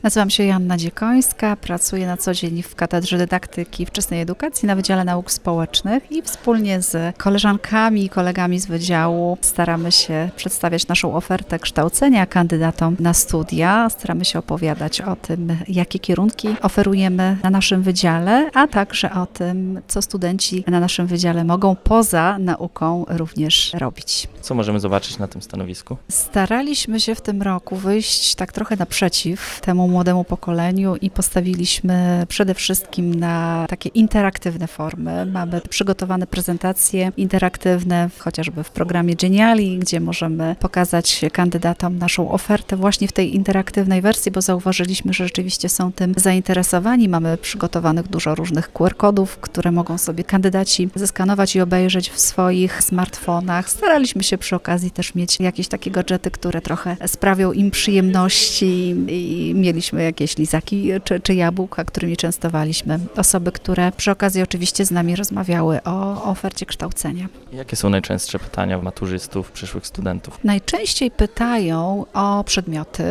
Nazywam się Joanna Dziekońska, pracuję na co dzień w Katedrze Dydaktyki Wczesnej Edukacji na Wydziale Nauk Społecznych i wspólnie z koleżankami i kolegami z wydziału staramy się przedstawiać naszą ofertę kształcenia kandydatom na studia. Staramy się opowiadać o tym, jakie kierunki oferujemy na naszym wydziale, a także o tym, co studenci na naszym wydziale mogą poza nauką również robić. Co możemy zobaczyć na tym stanowisku? Staraliśmy się w tym roku wyjść tak trochę naprzeciw temu młodemu pokoleniu i postawiliśmy przede wszystkim na takie interaktywne formy. Mamy przygotowane prezentacje interaktywne, chociażby w programie Geniali, gdzie możemy pokazać kandydatom naszą ofertę właśnie w tej interaktywnej wersji, bo zauważyliśmy, że rzeczywiście są tym zainteresowani. Mamy przygotowanych dużo różnych QR-kodów, które mogą sobie kandydaci zeskanować i obejrzeć w swoich smartfonach. Staraliśmy się przy okazji też mieć jakieś takie gadżety, które trochę sprawią im przyjemności i mieliśmy jakieś lizaki czy jabłka, którymi częstowaliśmy osoby, które przy okazji oczywiście z nami rozmawiały o ofercie kształcenia. Jakie są najczęstsze pytania maturzystów, przyszłych studentów? Najczęściej pytają o przedmioty,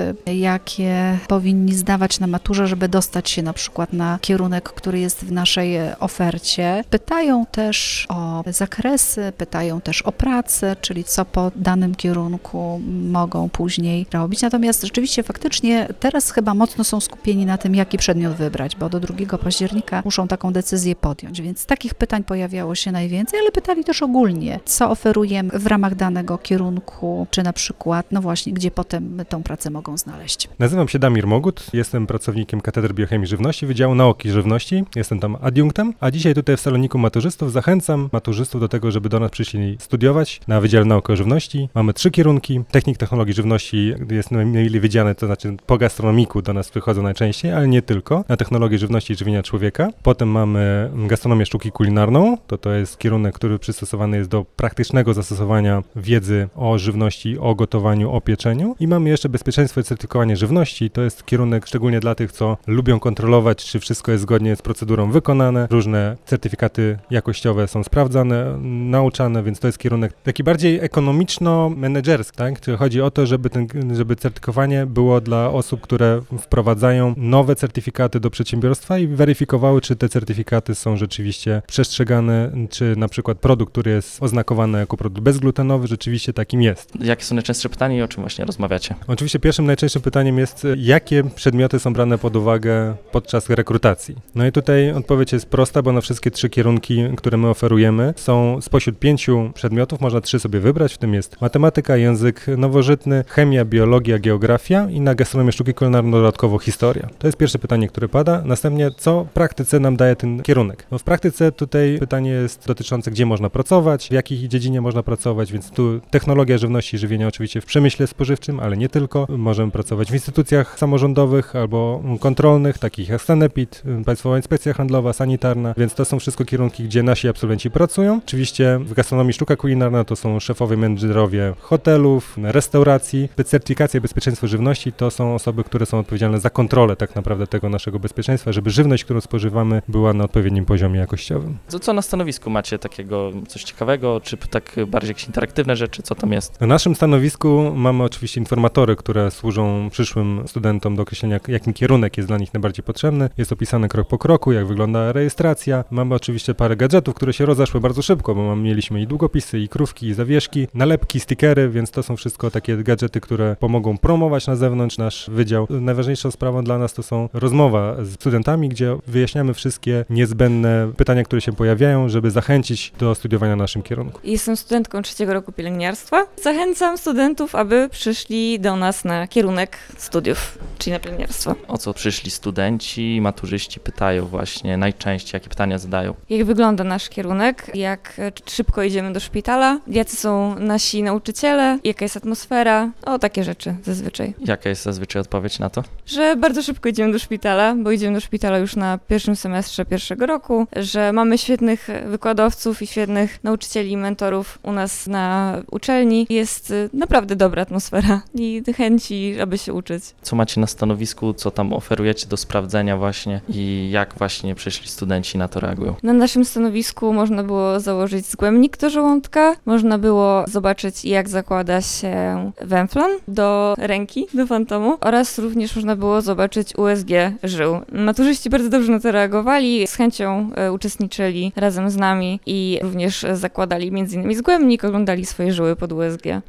jakie powinni zdawać na maturze, żeby dostać się na przykład na kierunek, który jest w naszej ofercie. Pytają też o zakresy, pytają też o pracę, czyli co po danym kierunku mogą później robić. Natomiast rzeczywiście faktycznie teraz chyba mocno są skupieni na tym, jaki przedmiot wybrać, bo do 2 października muszą taką decyzję podjąć, więc takich pytań pojawiało się najwięcej, ale pytali też ogólnie, co oferujemy w ramach danego kierunku, czy na przykład, no właśnie, gdzie potem tą pracę mogą znaleźć. Nazywam się Damir Mogut, jestem pracownikiem Katedry Biochemii Żywności Wydziału Nauki Żywności, jestem tam adiunktem, a dzisiaj tutaj w saloniku maturzystów zachęcam maturzystów do tego, żeby do nas przyszli studiować na Wydziale Nauki o Żywności. Mamy 3 kierunki. Technik technologii żywności jest najmniej widziany, to znaczy po gastronomiku do nas przychodzą najczęściej, ale nie tylko, na technologię żywności i żywienia człowieka. Potem mamy gastronomię sztuki kulinarną, to jest kierunek, który przystosowany jest do praktycznego zastosowania wiedzy o żywności, o gotowaniu, o pieczeniu. I mamy jeszcze bezpieczeństwo i certyfikowanie żywności. To jest kierunek szczególnie dla tych, co lubią kontrolować, czy wszystko jest zgodnie z procedurą wykonane. Różne certyfikaty jakościowe są sprawdzane, nauczane, więc to jest kierunek taki bardziej ekonomiczno-menedżerski, tak? Czyli chodzi o to, żeby certyfikowanie było dla osób, które wprowadzają nowe certyfikaty do przedsiębiorstwa i weryfikowały, czy te certyfikaty są rzeczywiście przestrzegane, czy na przykład produkt, który jest oznakowany jako produkt bezglutenowy, rzeczywiście takim jest. Jakie są najczęstsze pytania i o czym właśnie rozmawiacie? Oczywiście pierwszym najczęstszym pytaniem jest, jakie przedmioty są brane pod uwagę podczas rekrutacji. No i tutaj odpowiedź jest prosta, bo na wszystkie 3 kierunki, które my oferujemy, są spośród 5 przedmiotów, można 3 sobie wybrać, w tym jest matematyka, język nowożytny, chemia, biologia, geografia i na gastronomię sztuki kulinarnej dodatkowo historia. To jest pierwsze pytanie, które pada. Następnie, co w praktyce nam daje ten kierunek? No w praktyce tutaj pytanie jest dotyczące, gdzie można pracować, w jakiej dziedzinie można pracować, więc tu technologia żywności i żywienia oczywiście w przemyśle spożywczym, ale nie tylko. Możemy pracować w instytucjach samorządowych albo kontrolnych, takich jak Sanepid, Państwowa Inspekcja Handlowa, Sanitarna, więc to są wszystko kierunki, gdzie nasi absolwenci pracują. Oczywiście w gastronomii sztuka kulinarna to są szefowie, menedżerowie hotelów, restauracji. Certyfikacja i bezpieczeństwo żywności to są osoby, które są odpowiedzialne za kontrolę tak naprawdę tego naszego bezpieczeństwa, żeby żywność, którą spożywamy, była na odpowiednim poziomie jakościowym. Co na stanowisku macie takiego, coś ciekawego, czy tak bardziej jakieś interaktywne rzeczy, co tam jest? Na naszym stanowisku mamy oczywiście informatory, które służą przyszłym studentom do określenia, jaki kierunek jest dla nich najbardziej potrzebny. Jest opisane krok po kroku, jak wygląda rejestracja. Mamy oczywiście parę gadżetów, które się rozeszły bardzo szybko, bo mieliśmy i długopisy, i krówki, i zawieszki, nalepki, stickery, więc to są wszystko takie gadżety, które pomogą promować na zewnątrz nasz wydział. Najważniejszą sprawą dla nas to są rozmowa z studentami, gdzie wyjaśniamy wszystkie niezbędne pytania, które się pojawiają, żeby zachęcić do studiowania na naszym kierunku. Jestem studentką 3. roku pielęgniarstwa. Zachęcam studentów, aby przyszli do nas na kierunek studiów, czyli na pielęgniarstwo. O co przyszli studenci, maturzyści pytają właśnie najczęściej, jakie pytania zadają? Jak wygląda nasz kierunek, jak szybko idziemy do szpitala, jacy są nasi nauczyciele, jaka jest atmosfera, takie rzeczy zazwyczaj. Jaka jest zazwyczaj odpowiedź na to? Że bardzo szybko idziemy do szpitala, bo idziemy do szpitala już na 1. semestrze 1. roku, że mamy świetnych wykładowców i świetnych nauczycieli i mentorów u nas na uczelni. Jest naprawdę dobra atmosfera i chęci, aby się uczyć. Co macie na stanowisku, co tam oferujecie do sprawdzenia właśnie i jak właśnie przyszli studenci na to reagują? Na naszym stanowisku można było założyć zgłębnik do żołądka, można było zobaczyć, jak zakłada się węflon do ręki, do fantomu oraz również można było zobaczyć USG żył. Maturzyści bardzo dobrze na to reagowali, z chęcią uczestniczyli razem z nami i również zakładali m.in. zgłębnik, oglądali swoje żyły pod USG.